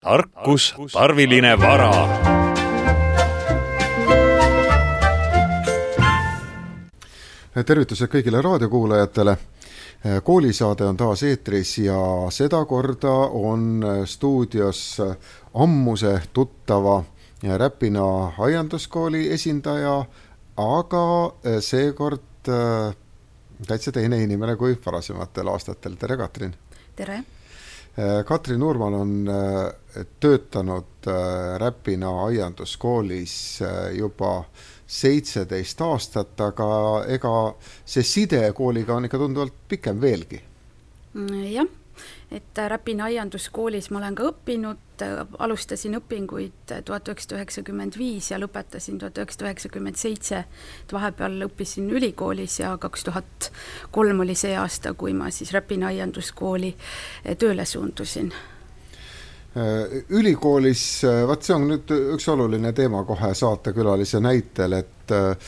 tarkus, tarviline vara. Tervitused kõigile raadiokuulajatele. Koolisaade on taas eetris ja seda korda on stuudios ammuse tuttava Räpina aianduskooli esindaja, aga seekord täitsa teine inimene kui varasematel aastatel. Tere, Katrin! Tere! Katrin Urman on töötanud Räpina aianduskoolis juba 17 aastat, aga ega see side kooliga on ikka tunduvalt pikem veelgi. Jah, et Räpina aianduskoolis ma olen ka õppinud, alustasin õpinguid 1995 ja lõpetasin 1997, et vahepeal õppisin ülikoolis ja 2003 oli see aasta, kui ma siis Räpina aianduskooli tööle suundusin. Ülikoolis, see on nüüd üks oluline teema kohe saatekülalise näitel, et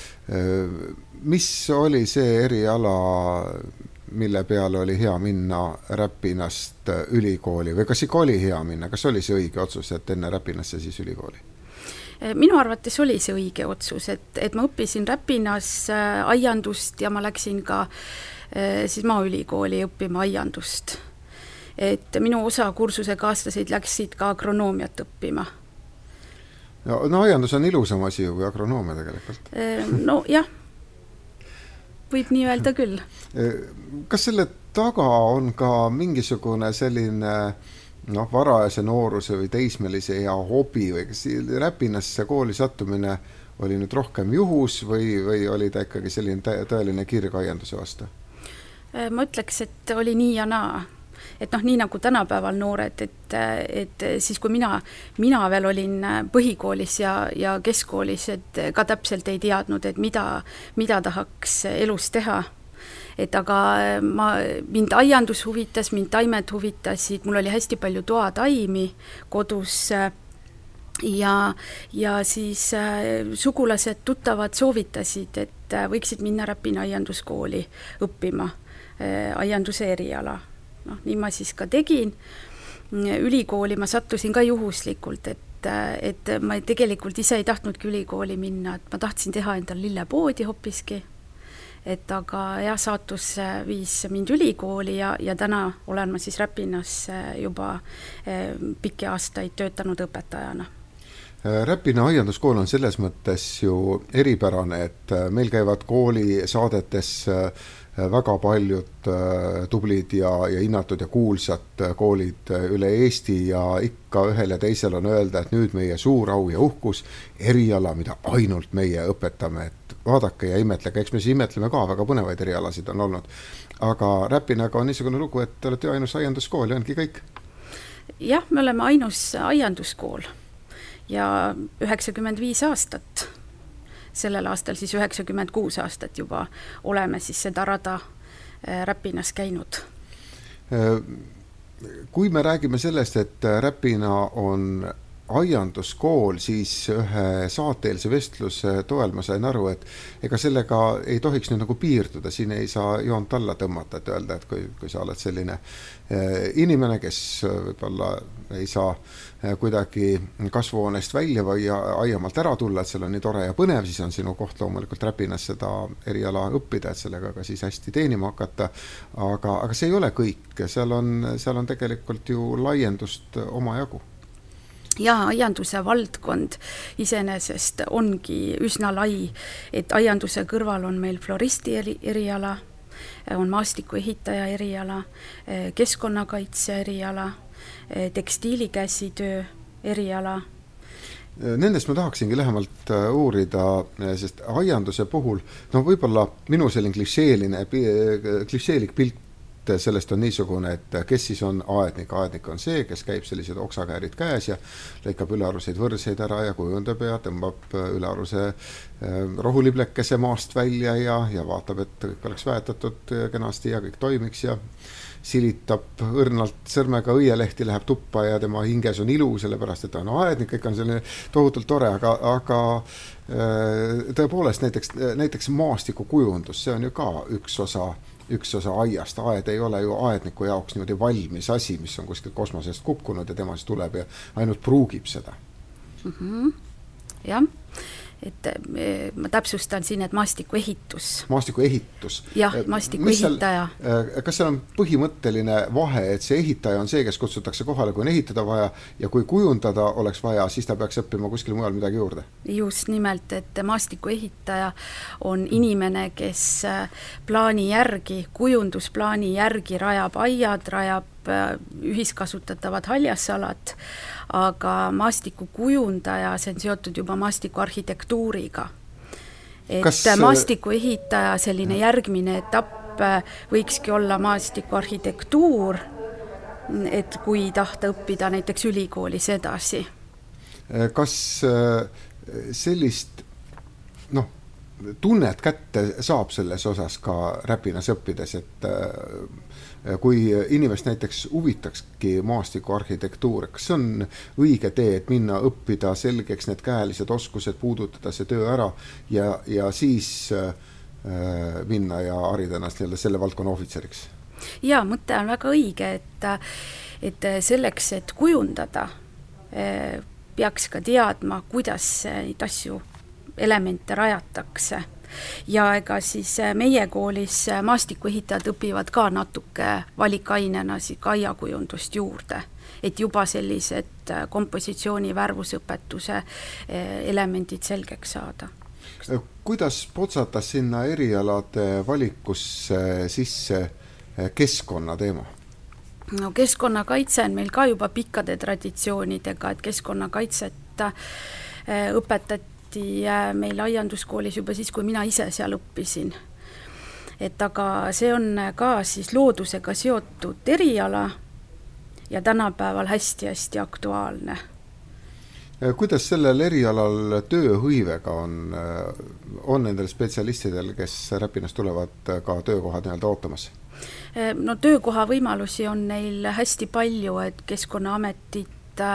mis oli see eriala, mille peale oli hea minna Räpinast ülikooli või kas ikka oli hea minna, kas oli see õige otsus, et enne Räpinasse siis ülikooli? Minu arvates oli see õige otsus, et ma õppisin Räpinas aiandust ja ma läksin ka siis maaülikooli õppima aiandust. Et minu osa kursuse kaaslased läksid ka agronoomiat õppima. No aiandus on ilusam asi kui agronoomia tegelikult. No jah, võib nii öelda küll. Kas selle taga on ka mingisugune selline varajase nooruse või teismelise hea hobi või kas Räpinasse kooli sattumine oli nüüd rohkem juhus või oli ta ikkagi selline tõeline kirg aianduse vastu? Ma ütleks, et oli nii ja naa. Et nii nagu tänapäeval noored, et siis kui mina veel olin põhikoolis ja keskkoolis, et ka täpselt ei teadnud, et mida tahaks elus teha. Et aga mind aiandus huvitas, mind taimed huvitasid, mul oli hästi palju toataimi kodus ja siis sugulased tuttavad soovitasid, et võiksid minna Räpina aianduskooli õppima aianduse eriala. Nii ma siis ka tegin. Ülikooli ma sattusin ka juhuslikult, et ma tegelikult ise ei tahtnudki ülikooli minna, et ma tahtsin teha endal lillepoodi hoopiski. Et aga saatus viis mind ülikooli ja täna olen ma siis Räpinas juba pikki aastaid töötanud õpetajana. Räpina aianduskool on selles mõttes ju eripärane, et meil käivad kooli saadetes väga paljud tublid ja hinnatud ja kuulsad koolid üle Eesti ja ikka ühel ja teisel on öelda, et nüüd meie suur au ja uhkus, eriala, mida ainult meie õpetame, et vaadake ja imetlege, eks me siis imetleme ka, väga põnevaid erialasid on olnud. Aga Räpinaga on niisugune lugu, et te olete ainus aianduskool ja ongi kõik? Jah, me oleme ainus aianduskool ja 95 aastat. Sellel aastal siis 96 aastat juba oleme siis seda rada Räpinas käinud. Kui me räägime sellest, et Räpina on aianduskool, siis ühe saateelse vestluse toel ma sain aru, et ega sellega ei tohiks nüüd nagu piirduda, siin ei saa joont alla tõmmata, et öelda, et kui sa oled selline inimene, kes võib-olla ei saa kuidagi kasvuhoonest välja või aiamalt ära tulla, et seal on nii tore ja põnev, siis on sinu koht loomulikult Räpinas seda eriala õppida, et sellega ka siis hästi teenima hakata, aga see ei ole kõik, seal on tegelikult ju laiendust omajagu. Ja aianduse valdkond iseenesest ongi üsna lai, et aianduse kõrval on meil floristi eriala, on maastikuehitaja eriala, keskkonnakaitse eriala, tekstiilikäsitöö eriala. Nendest ma tahaksingi lähemalt uurida, sest aianduse puhul, võib-olla minu selline klišeelik pilt sellest on niisugune, et kes siis on aednik. Aednik on see, kes käib sellised oksakäärid käes ja lõikab ülearuseid võrseid ära ja kujundab ja tõmbab ülearuse rohuliblekese maast välja ja vaatab, et kõik oleks väetatud kenasti ja kõik toimiks ja silitab õrnalt sõrmega õielehti, läheb tuppa ja tema hinges on ilu, sellepärast, et on aednik, kõik on selline tohutult tore, aga tõepoolest näiteks maastikukujundus, see on ju ka üks osa üks osa aiast. Aed ei ole ju aedniku jaoks niimoodi valmis asi, mis on kuskil kosmosest kukkunud ja tema siis tuleb ja ainult pruugib seda. Jah, et ma täpsustan siin, et maastikuehitus. Maastikuehitus. Jah, maastikuehitaja. Kas seal on põhimõtteline vahe, et see ehitaja on see, kes kutsutakse kohale, kui on ehitada vaja ja kui kujundada oleks vaja, siis ta peaks õppima kuskil mujal midagi juurde? Just nimelt, et maastikuehitaja on inimene, kes plaani järgi, kujundusplaani järgi rajab aiad, rajab ühiskasutatavad haljasalad, aga maastikukujundaja, see on seotud juba maastikuarhitektuuriga. Et maastikuehitaja selline järgmine etapp võikski olla maastikuarhitektuur, et kui tahta õppida näiteks ülikoolis edasi. Kas sellist tunnet kätte saab selles osas ka Räpinas õppides, et kui inimest näiteks huvitakski maastikuarhitektuur, kas on õige tee, et minna õppida selgeks need käelised oskused, puudutada see töö ära ja siis minna ja harida ennast selle valdkonna ohvitseriks? Ja, mõte on väga õige, et selleks, et kujundada, peaks ka teadma, kuidas neid asju elemente rajatakse. Ja ega siis meie koolis maastikuehitajad õpivad ka natuke valikainena aiakujundust juurde, et juba sellised kompositsiooni värvusõpetuse elemendid selgeks saada. Kuidas potsata sinna erialade valikusse sisse keskkonnateema? No keskkonnakaitse on meil ka juba pikkade traditsioonidega, et keskkonnakaitset õpetati meil aianduskoolis juba siis, kui mina ise seal õppisin. Et aga see on ka siis loodusega seotud eriala ja tänapäeval hästi-hästi aktuaalne. Kuidas sellel erialal tööhõivega on nendel spetsialistidel, kes Räpinast tulevad ka töökohad nii-öelda ootamas? No töökoha võimalusi on neil hästi palju, et Keskkonnaametit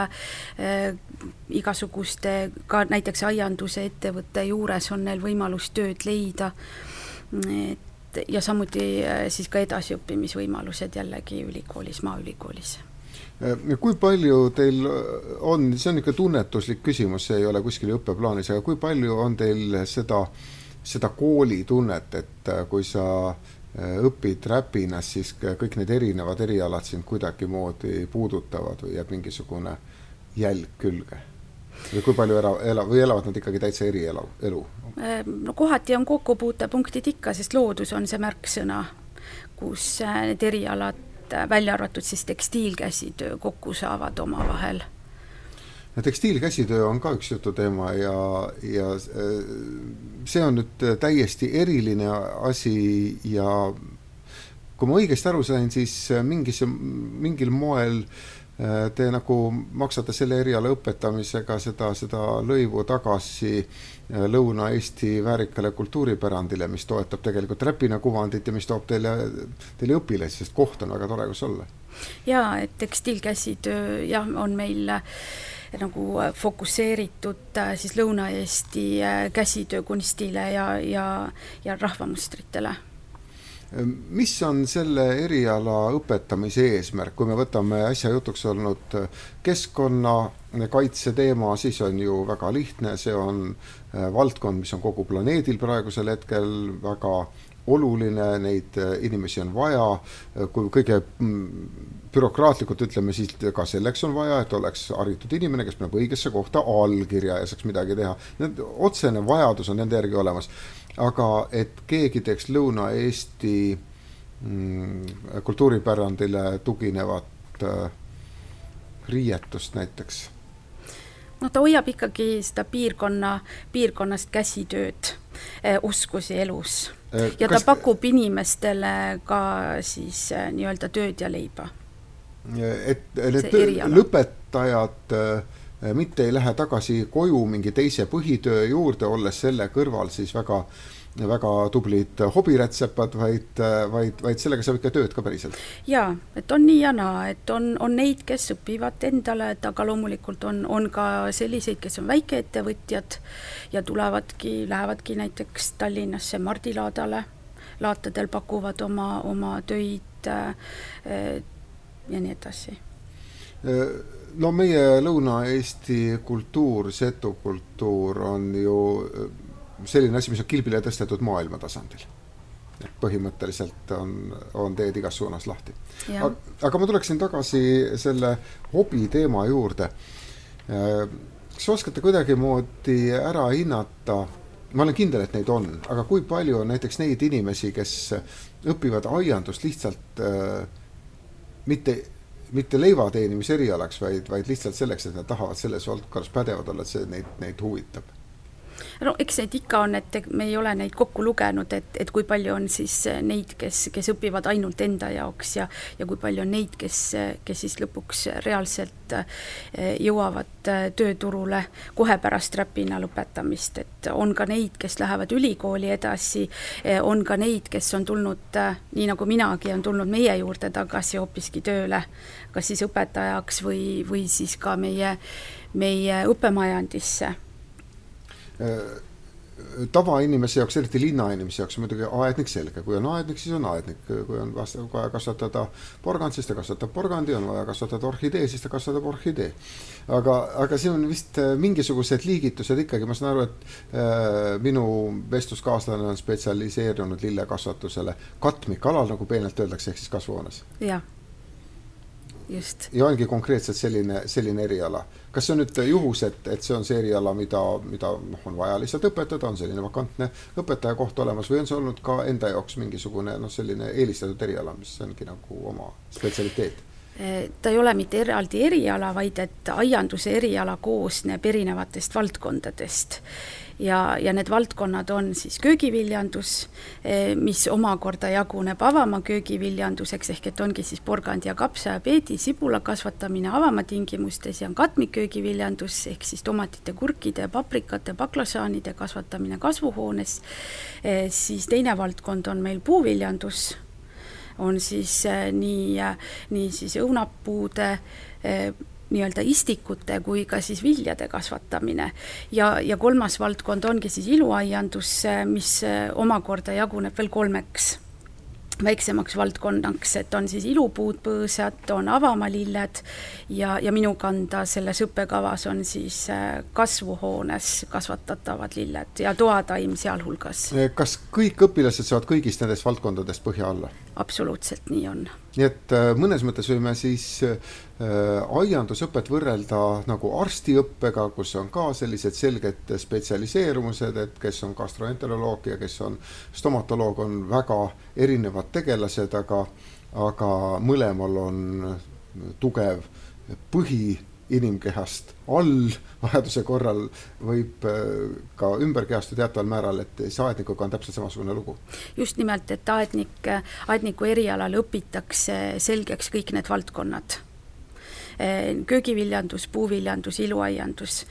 igasuguste, ka näiteks aianduse ettevõtte juures on neil võimalus tööd leida ja samuti siis ka edasiõppimisvõimalused jällegi ülikoolis, maaülikoolis. Kui palju teil on, see on ikka tunnetuslik küsimus, see ei ole kuskil õppeplaanis, aga kui palju on teil seda kooli tunnet, et kui sa õpid Räpinas, siis kõik need erinevad erialad sind kuidagi moodi puudutavad või jääb mingisugune jälg külge? Või kui palju elavad nad ikkagi täitsa erielu? No kohati on kokkupuutepunktid ikka, sest loodus on see märksõna, kus need erialad välja arvatud siis tekstiilkäsitöö kokku saavad oma vahel. Tekstiilkäsitöö on ka üks jutu teema ja see on nüüd täiesti eriline asi ja kui ma õigesti aru sain, siis mingil moel te nagu maksate selle eriala õpetamisega seda lõivu tagasi Lõuna-Eesti väärikale kultuuripärandile, mis toetab tegelikult Räpina kuvandit ja mis toob teile õpilasi, sest koht on väga tore, kus olla. Jaa, et tekstiilkäsitöö on meil nagu fokusseeritud siis Lõuna-Eesti käsitöökunstile ja rahvamustritele. Mis on selle eriala õpetamise eesmärk? Kui me võtame äsja jutuks olnud keskkonnakaitse teema, siis on ju väga lihtne, see on valdkond, mis on kogu planeedil praegusel hetkel väga oluline, neid inimesi on vaja, kui kõige bürokraatlikult ütleme, siis ka selleks on vaja, et oleks haritud inimene, kes paneb õigesse kohta allkirja ja saaks midagi teha. Otsene vajadus on nende järgi olemas, aga et keegi teeks Lõuna-Eesti kultuuripärandile tuginevat riietust näiteks? No ta hoiab ikkagi seda piirkonnast käsitööd, oskusi elus. Ja ta pakub inimestele ka siis nii-öelda tööd ja leiba. Et need lõpetajad mitte ei lähe tagasi koju mingi teise põhitöö juurde, olles selle kõrval siis väga, väga tublid hobirätsepad, vaid sellega saab ikka tööd ka päriselt. Jaa, et on nii ja naa, et on neid, kes õpivad endale, aga loomulikult on ka selliseid, kes on väikeettevõtjad ja lähevadki näiteks Tallinnasse Mardilaadale laatadel pakuvad oma töid ja nii edasi. No meie Lõuna-Eesti kultuur, setukultuur on ju selline asi, mis on kilbile tõstetud maailma tasandil. Põhimõtteliselt on teed igas suunas lahti. Aga ma tuleksin tagasi selle hobi teema juurde. Kas oskate kuidagi moodi ära hinnata, ma olen kindel, et neid on, aga kui palju on näiteks neid inimesi, kes õpivad aiandust lihtsalt mitte leiva teenimise erialaks, vaid lihtsalt selleks, et nad tahavad selles valdkonnas pädevad olla, et see neid huvitab? No eks neid ikka on, et me ei ole neid kokku lugenud, et kui palju on siis neid, kes õpivad ainult enda jaoks ja kui palju on neid, kes siis lõpuks reaalselt jõuavad tööturule kohe pärast räpina lõpetamist, et on ka neid, kes lähevad ülikooli edasi, on ka neid, kes on tulnud, nii nagu minagi, on tulnud meie juurde tagasi hoopiski tööle, kas siis õpetajaks või siis ka meie õppemajandisse. Tavainimese jaoks, eriti linnainimese jaoks muidugi aednik selge. Kui on aednik, siis on aednik. Kui on vaja kasvatada porgand, siis ta kasvatab porgandi, on vaja kasvatada orhidee, siis ta kasvatab orhidee. Aga siin on vist mingisugused liigitused ikkagi. Ma saan aru, et minu vestluskaaslane on spetsialiseerunud lillekasvatusele katmikalal, nagu peenelt öeldakse, ehk siis kasvuhoones. Jah. Just. Ja ongi konkreetselt selline eriala. Kas see on nüüd juhus, et see on see eriala, mida on vaja lihtsalt õpetada, on selline vakantne õpetaja koht olemas või on see olnud ka enda jaoks mingisugune selline eelistatud eriala, mis ongi nagu oma spetsialiteet? Ta ei ole mitte eraldi eriala, vaid et aianduse eriala koosneb erinevatest valdkondadest. Ja need valdkonnad on siis köögiviljandus, mis omakorda jaguneb avamaa köögiviljanduseks, ehk et ongi siis porgandi ja kapsa ja peedi, sibula kasvatamine avamaa tingimustes ja on katmikköögiviljandus, ehk siis tomatite, kurkide, paprikate, baklažaanide kasvatamine kasvuhoones. Siis teine valdkond on meil puuviljandus, on siis nii siis õunapuude, nii-öelda istikute kui ka siis viljade kasvatamine. Ja kolmas valdkond ongi siis iluaiandus, mis omakorda jaguneb veel 3 väiksemaks valdkonnaks, et on siis ilupuud, põõsad, on avamalilled ja minu kanda selles õppekavas on siis kasvuhoones kasvatatavad lilled ja toataim sealhulgas. Kas kõik õpilased saavad kõigist nendest valdkondadest põhja alla? Absoluutselt nii on. Nii et mõnes mõttes võime siis aiandusõpet võrrelda nagu arstiõppega, kus on ka sellised selged spetsialiseerumused, et kes on gastroenteroloog ja kes on stomatoloog, on väga erinevad tegelased, aga mõlemal on tugev põhi inimkehast all, vajaduse korral võib ka ümberkehastu teataval määral, et see aednikuga on täpselt samasugune lugu. Just nimelt, et aedniku erialal õpitakse selgeks kõik need valdkonnad. Köögiviljandus, puuviljandus, iluaiandus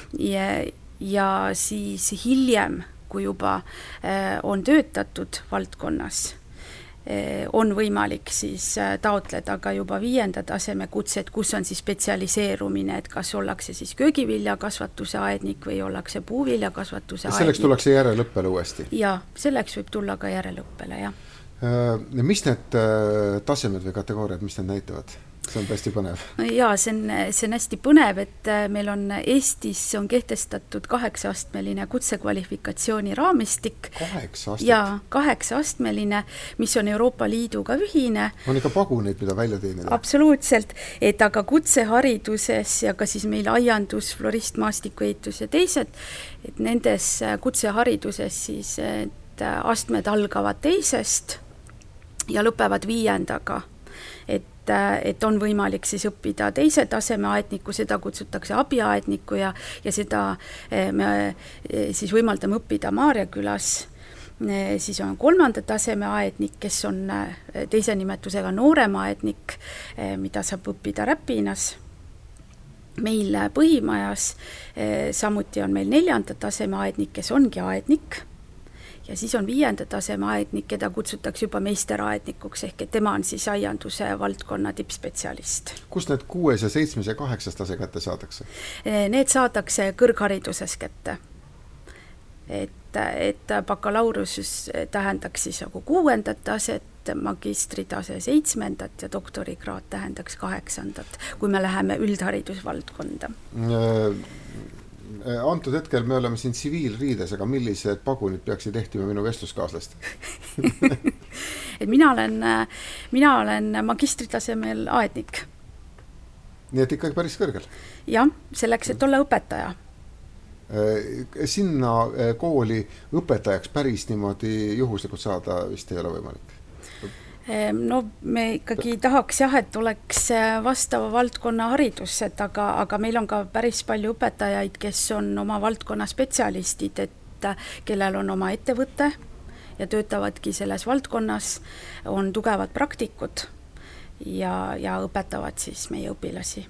ja siis hiljem, kui juba on töötatud valdkonnas, on võimalik siis taotleda ka juba 5. taseme kutset, kus on siis spetsialiseerumine, et kas ollakse siis köögiviljakasvatuse aednik või ollakse puuviljakasvatuse aednik. Selleks tullakse järelõppele uuesti? Ja, selleks võib tulla ka järelõppele, jah. Mis need tasemed või kategooriad, mis need näitavad? See on tõesti põnev. Jaa, see on hästi põnev, et meil on Eestis on kehtestatud 8-astmeline kutsekvalifikatsiooni raamistik. 8 astet? Jaa, 8-astmeline, mis on Euroopa Liiduga ühine. On ikka paguneid, mida välja teenida? Absoluutselt, et aga kutsehariduses ja ka siis meil aiandus, florist, maastikuehitus ja teised, et nendes kutsehariduses siis astmed algavad 2. ja lõpevad 5. Et on võimalik siis õppida 2. taseme aedniku, seda kutsutakse abiaedniku ja seda me siis võimaldame õppida Maarjakülas. Siis on 3. taseme aednik, kes on teise nimetusega noorem aednik, mida saab õppida Räpinas. Meil põhimajas samuti on meil 4. taseme aednik, kes ongi aednik. Ja siis on 5. taseme aednik, keda kutsutakse juba meisteraednikuks, ehk et tema on siis aianduse valdkonna tippspetsialist. Kus need 6. ja 7. ja 8. tase kätte saadakse? Need saadakse kõrghariduses kätte. Et et bakalaureus tähendaks siis nagu 6. taset, magistritase 7. ja doktorikraad tähendaks 8. kui me läheme üldharidusvaldkonda. Antud hetkel me oleme siin tsiviilriides, aga millised pagunid peaksid ehtima minu vestluskaaslast? Et mina olen magistritasemel aednik. Nii et ikkagi päris kõrgel? Jah, selleks, et olla õpetaja. Sinna kooli õpetajaks päris niimoodi juhuslikult saada vist ei ole võimalik? No me ikkagi tahaks et oleks vastava valdkonna haridused, aga meil on ka päris palju õpetajaid, kes on oma valdkonna spetsialistid, et kellel on oma ettevõte ja töötavadki selles valdkonnas, on tugevad praktikud ja õpetavad siis meie õpilasi.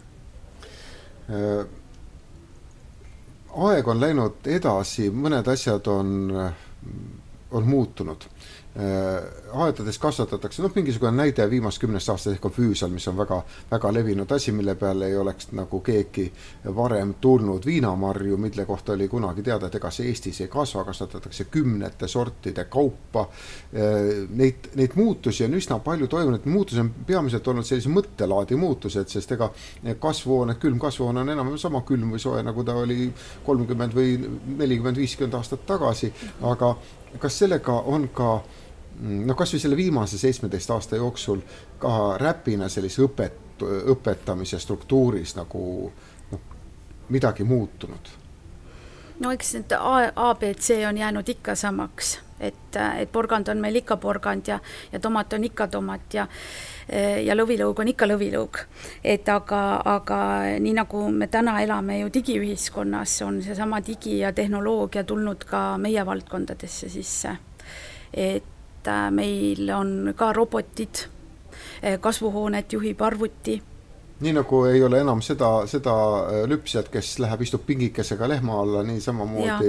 Aeg on läinud edasi, mõned asjad on muutunud. Aedades kasvatatakse, mingisugune näide viimast 10 aastat ehk on füüsal, mis on väga, väga levinud asi, mille peale ei oleks nagu keegi varem tulnud. Viinamarju, mille kohta oli kunagi teada, et ega see Eestis ei kasvatatakse 10 sortide kaupa. Neid muutusi on üsna palju toimunud. Muutus on peamiselt olnud sellise mõttelaadi muutused, sest ega kasvuhoone, külm kasvuhoone on enam sama külm või soe, nagu ta oli 30 või 40-50 aastat tagasi, aga kas sellega on ka kas või selle viimase 17 aasta jooksul ka räpina sellise õpetamise struktuuris nagu midagi muutunud? No eks need ABC on jäänud ikka samaks, et porgand on meil ikka porgand ja tomat on ikka tomat ja lõvilõug on ikka lõvilõug. Et aga nii nagu me täna elame ju digiühiskonnas, on seesama digi ja tehnoloogia tulnud ka meie valdkondadesse sisse. Et meil on ka robotid, kasvuhoonet juhib arvuti. Nii nagu ei ole enam seda lüpsjat, kes läheb istub pingikesega lehma alla, nii samamoodi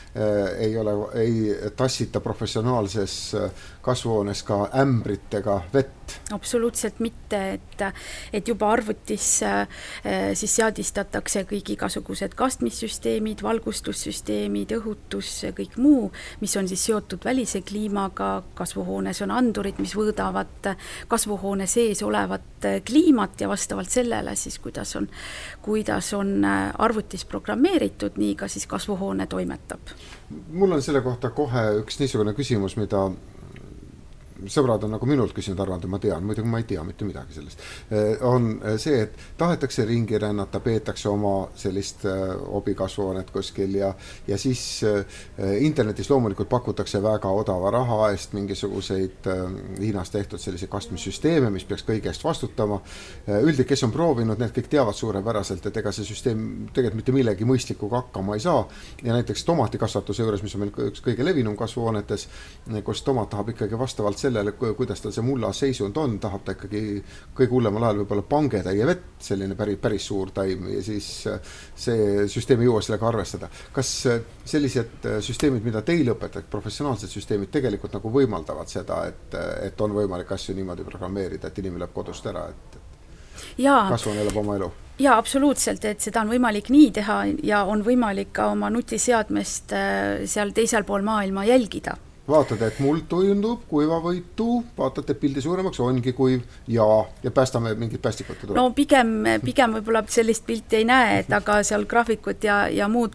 ei tassita professionaalses kasvuhoones ka ämbritega vett. Absoluutselt mitte, et juba arvutis siis seadistatakse kõik igasugused kastmissüsteemid, valgustussüsteemid, õhutus ja kõik muu, mis on siis seotud välise kliimaga. Kasvuhoones on andurid, mis võõdavad kasvuhoone sees olevat kliimat ja vastavalt sellele siis, kuidas on arvutis programmeeritud, nii ka siis kasvuhoone toimetab. Mul on selle kohta kohe üks niisugune küsimus, mida sõbrad on nagu minult küsinud, arvanud, et ma tean, muidugi ma ei tea mitte midagi sellest. On see, et tahetakse ringi rännata, peetakse oma sellist hobikasvuhoonet kuskil ja siis internetis loomulikult pakutakse väga odava raha eest mingisuguseid Hiinas tehtud sellise kastmissüsteeme, mis peaks kõigest vastutama. Üldiselt, kes on proovinud, need kõik teavad suurepäraselt, et ega see süsteem tegelikult mitte millegi mõistlikuga hakkama ei saa. Ja näiteks tomatikasvatuse juures, mis on meil üks kõige levinum kasvuhoonetes, kus tomat tahab ikkagi vastavalt sellele, kuidas tal see mulla seisund on, tahab ta ikkagi kõige hullemal ajal võib-olla pangetäie vett, selline päris suur taim ja siis see süsteem ei jõua sellega arvestada. Kas sellised süsteemid, mida teil õpetab, professionaalsed süsteemid tegelikult nagu võimaldavad seda, et on võimalik asju niimoodi programmeerida, et inimene läheb kodust ära, et kasvuhoone elab oma elu? Jaa, absoluutselt, et seda on võimalik nii teha ja on võimalik ka oma nutiseadmest seal teisel pool maailma jälgida. Vaatad, et mul tujundub kuivavõitu, vaatad, et pildi suuremaks ongi kuiv ja päästame mingid päästikute tuleb. No pigem võib-olla sellist pilti ei näe, et aga seal graafikud ja muud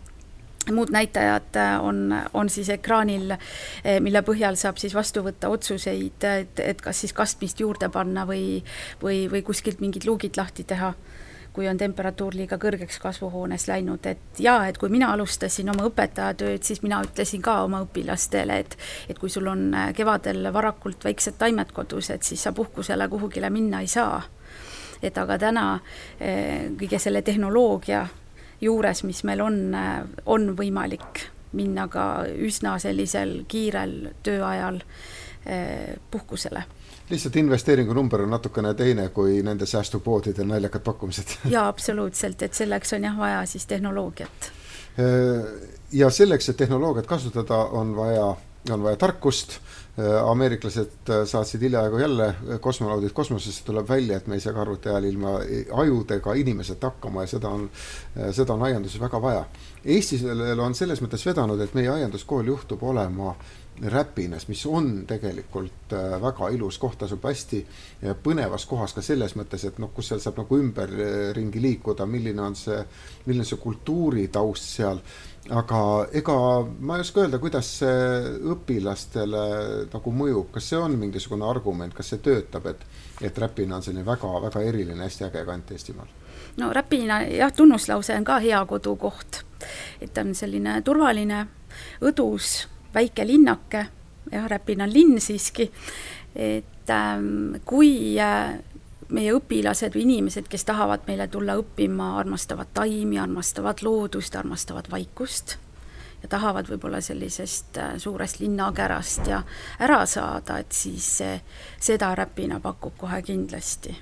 näitajad on siis ekraanil, mille põhjal saab siis vastu võtta otsuseid, et kas siis kastmist juurde panna või kuskilt mingid luugid lahti teha, kui on temperatuur liiga kõrgeks kasvuhoones läinud. Et kui mina alustasin oma õpetajatööd, siis mina ütlesin ka oma õpilastele, et kui sul on kevadel varakult väiksed taimed kodus, et siis sa puhkusele kuhugile minna ei saa. Et aga täna kõige selle tehnoloogia juures, mis meil on võimalik minna ka üsna sellisel kiirel tööajal puhkusele. Lihtsalt investeeringu number on natukene teine kui nende säästupoodide naljakad pakkumised. Jaa, absoluutselt, et selleks on vaja siis tehnoloogiat. Ja selleks, et tehnoloogiat kasutada, on vaja tarkust, ameeriklased saatsid hiljaaegu jälle kosmonaudid kosmosesse, tuleb välja, et me ei saa arvuti ajal ilma ajudega inimesed hakkama ja seda on aianduses väga vaja. Eestis on selles mõttes vedanud, et meie aianduskool juhtub olema Räpinas, mis on tegelikult väga ilus koht, asub hästi põnevas kohas ka selles mõttes, et kus seal saab nagu ümberringi liikuda, milline on see kultuuritaust seal, aga ega ma ei oska öelda, kuidas see õpilastele nagu mõjub, kas see on mingisugune argument, kas see töötab, et Räpina on selline väga, väga eriline, hästi äge kant Eestimaal? No Räpina, tunnuslause on ka hea kodukoht, et on selline turvaline, õdus, väike linnake, Räpina on linn siiski, et kui meie õpilased või inimesed, kes tahavad meile tulla õppima, armastavad taimi, armastavad loodust, armastavad vaikust ja tahavad võib-olla sellisest suurest linnakärast ja ära saada, et siis seda Räpina pakub kohe kindlasti.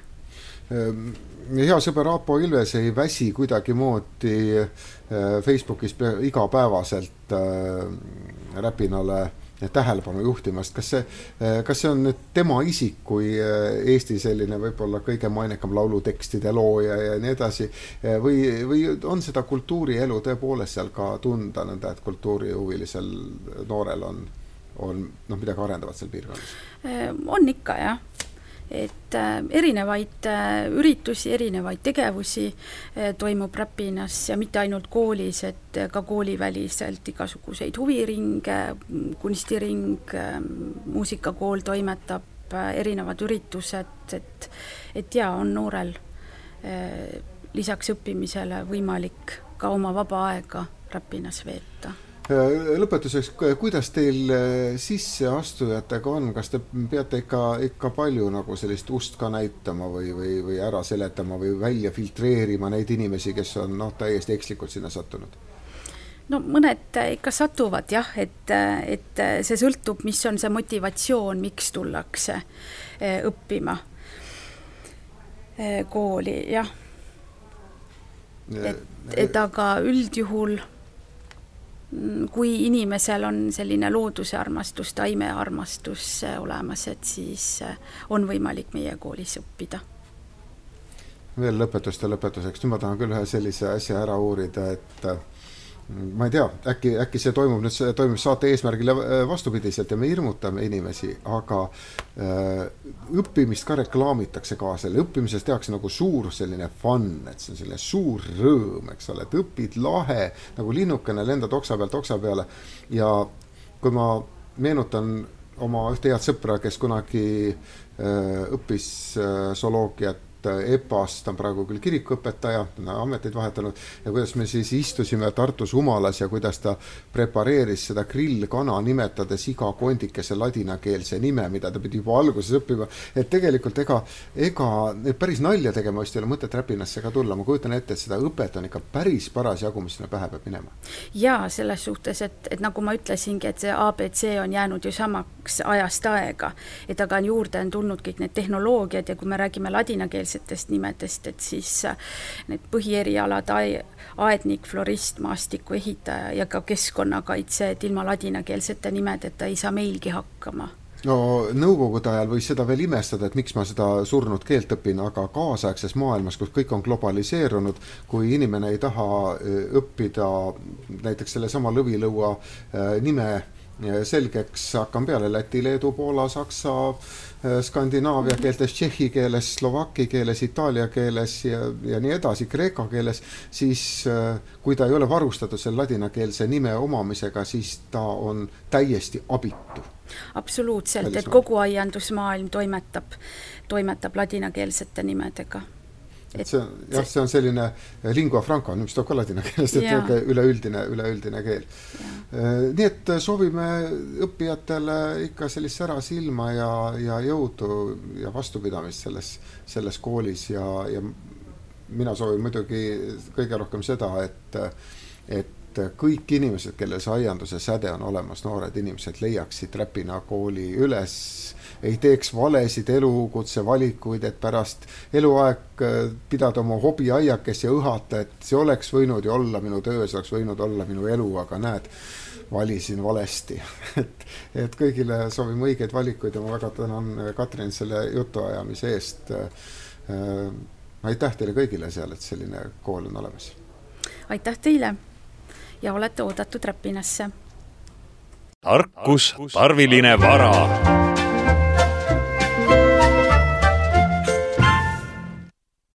Hea sõber Aapo Ilves ei väsi kuidagi moodi Facebookis igapäevaselt Räpinale tähelepanu juhtimast. Kas see on nüüd tema isik kui Eesti selline võib-olla kõige mainekam laulutekstide looja ja nii edasi või on seda kultuurielu tõepoolest seal ka tunda nõnda, et kultuurihuvilisel noorel on midagi arendavat seal piirkonnas? On ikka, jah. Et erinevaid üritusi, erinevaid tegevusi toimub Räpinas ja mitte ainult koolis, et ka kooliväliselt igasuguseid huviringe, kunstiring, muusikakool toimetab, erinevad üritused, et on noorel lisaks õppimisele võimalik ka oma vaba aega Räpinas veeta. Lõpetuseks, kuidas teil sisseastujatega on, kas te peate ikka palju nagu sellist ust ka näitama või ära seletama või välja filtreerima neid inimesi, kes on täiesti ekslikult sinna sattunud? No mõned ikka satuvad, jah, et see sõltub, mis on see motivatsioon, miks tullakse õppima kooli, jah. Et aga üldjuhul kui inimesel on selline looduse armastus, taime armastus olemas, et siis on võimalik meie koolis õppida. Veel lõpetuseks. Nüüd ma tahan küll ühe sellise asja ära uurida, et ma ei tea, äkki see toimub saate eesmärgile vastupidiselt ja me hirmutame inimesi, aga õppimist ka reklaamitakse ka selle. Õppimises tehakse nagu suur selline fun, et see on selline suur rõõm, eks ole, et õpid lahe, nagu linnukene lendad oksa peale ja kui ma meenutan oma ühte head sõpra, kes kunagi õppis zooloogiat EPA-s, ta on praegu küll kirikuõpetaja, ameteid vahetanud ja kuidas me siis istusime Tartus Humalas ja kuidas ta prepareeris seda grillkana nimetades iga kondikese ladinakeelse nime, mida ta pidi juba alguses õppima, et tegelikult ega päris nalja tegema vist ei ole mõtet Räpinasse ka tulla, ma kujutan ette, et seda õpet on ikka päris paras jagu, mis sinna pähe peab minema. Ja selles suhtes, et nagu ma ütlesingi, et see ABC on jäänud ju samaks ajast aega, et aga juurde on tulnud kõik need tehnoloogiad ja kui me räägime ladinakeelsetest nimedest, et siis need põhierialad, aednik, florist, maastiku ehitaja ja ka keskkonnakaitse, et ilma ladinakeelsete nimedeta ei saa meilgi hakkama. No nõukogude ajal võis seda veel imestada, et miks ma seda surnud keelt õpin, aga kaasaegses maailmas, kus kõik on globaliseerunud, kui inimene ei taha õppida näiteks selle sama lõvilõua nime selgeks, hakkan peale Läti, Leedu, Poola, Saksa, Skandinaavia keeltes, tšehhi keeles, slovaki keeles, itaalia keeles ja nii edasi, kreeka keeles, siis kui ta ei ole varustatud selle ladinakeelse nime omamisega, siis ta on täiesti abitu. Absoluutselt, et kogu aiandusmaailm toimetab ladinakeelsete nimedega. See on selline lingua franca, mis toob ka ladina keelest, et üleüldine keel. Nii et soovime õppijatele ikka sellist säras ilma ja jõudu ja vastupidamist selles koolis ja mina soovin muidugi kõige rohkem seda, et et kõik inimesed, kellel see aianduse säde on olemas, noored inimesed, leiaksid Räpina kooli üles, ei teeks valesid elukutse valikuid, et pärast eluaeg pidada oma hobiaiakes ja õhata, et see oleks võinud ju olla minu töö, see oleks võinud olla minu elu, aga näed, valisin valesti. et kõigile soovime õigeid valikuid ja ma väga tänan Katrin selle jutuajamise eest. Aitäh teile kõigile seal, et selline kool on olemas. Aitäh teile ja olete oodatud Räpinasse. Tarkus, tarviline vara.